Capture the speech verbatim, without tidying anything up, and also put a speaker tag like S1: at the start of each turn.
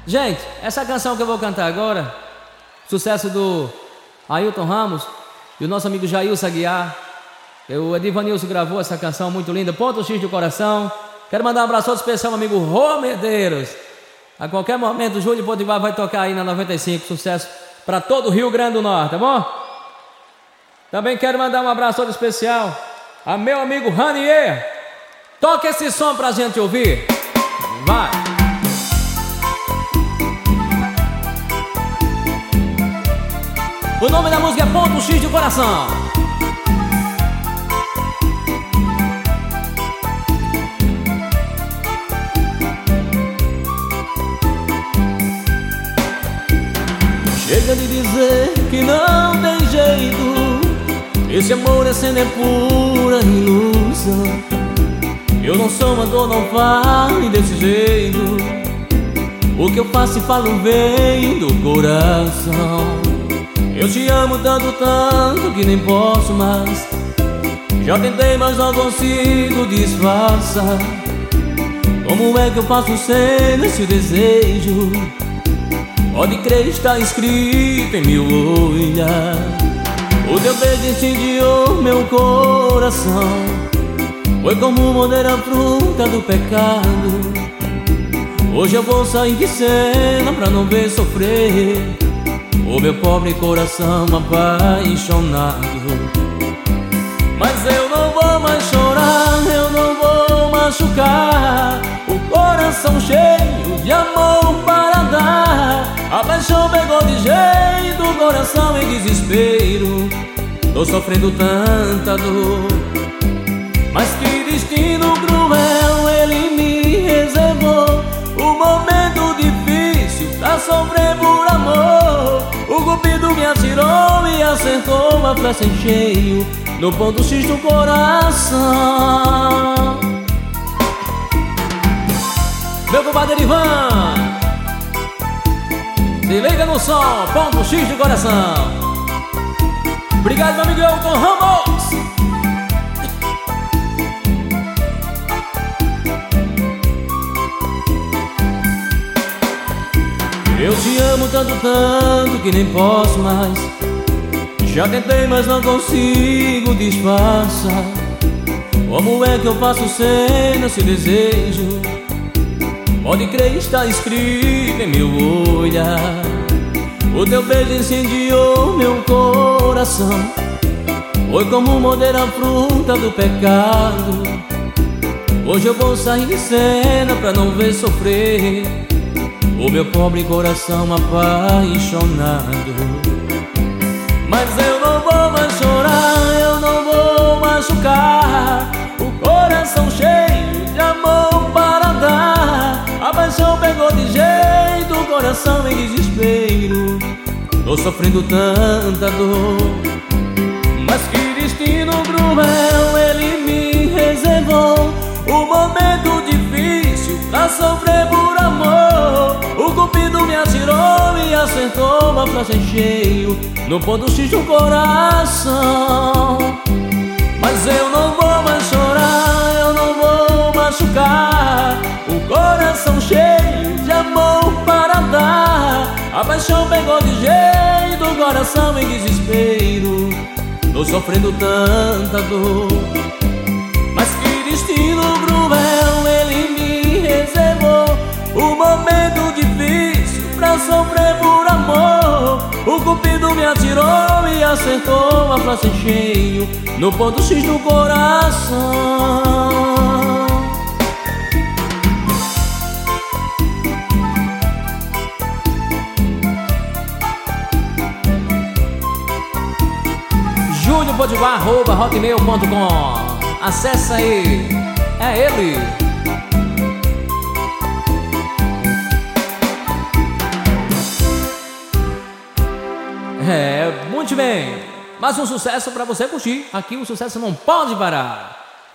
S1: Gente, essa canção que eu vou cantar agora, sucesso do Ailton Ramos e o nosso amigo Jailson Aguiar. O Edivanilson gravou essa canção muito linda, Ponto X do Coração. Quero mandar um abraço todo especial ao amigo Rô Medeiros. A qualquer momento o Júlio Potiguar vai tocar aí na noventa e cinco, sucesso para todo o Rio Grande do Norte, tá bom? Também quero mandar um abraço todo especial a meu amigo Ranier. Toca esse som pra gente ouvir. Vai! O nome da música é Ponto X do Coração.
S2: Chega de dizer que não tem jeito, esse amor é cena, é pura ilusão. Eu não sou uma dor, não fale desse jeito. O que eu faço e falo vem do coração. Eu te amo tanto, tanto que nem posso mais. Já tentei, mas não consigo disfarçar. Como é que eu faço sem esse desejo? Pode crer, está escrito em meu olhar. O teu beijo incendiou meu coração. Foi como morder a fruta do pecado. Hoje eu vou sair de cena pra não ver sofrer o meu pobre coração apaixonado. Mas eu não vou mais chorar, eu não vou machucar o coração cheio de amor para dar. A paixão pegou de jeito, o coração em desespero. Tô sofrendo tanta dor, mas que destino cruel ele me reservou. Um momento difícil pra sofrer por amor. O cupido me atirou e acertou uma flecha em cheio no ponto X do coração.
S1: Meu compadre Ivan, se liga no som, Ponto X do Coração. Obrigado, meu amigo Ailton Ramos.
S2: Eu te amo tanto, tanto que nem posso mais. Já tentei, mas não consigo disfarçar. Como é que eu faço sem esse desejo? Pode crer, está escrito em meu olhar. O teu beijo incendiou meu coração. Foi como morder a fruta do pecado. Hoje eu vou sair de cena pra não ver sofrer o meu pobre coração apaixonado. Mas eu não vou mais chorar, eu não vou machucar o coração cheio de amor para dar. A paixão pegou de jeito, o coração em desespero. Tô sofrendo tanta dor, mas que destino cruel ele me reservou. Um momento difícil pra sofrer por amor. O cupido me atirou e acertou uma flecha em cheio no ponto X do coração. Mas eu não vou mais chorar, eu não vou machucar o coração cheio de amor para dar. A paixão pegou de jeito, o coração em desespero. Tô sofrendo tanta dor, mas que destino cruel ele me reservou. Um momento difícil pra sofrer por amor. O cupido me atirou e acertou uma flecha em cheio no ponto X do coração.
S1: Júlio Potiguar, arroba hotmail ponto com. Acessa aí, é ele. É, muito bem. Mais um sucesso pra você curtir. Aqui o sucesso não pode parar.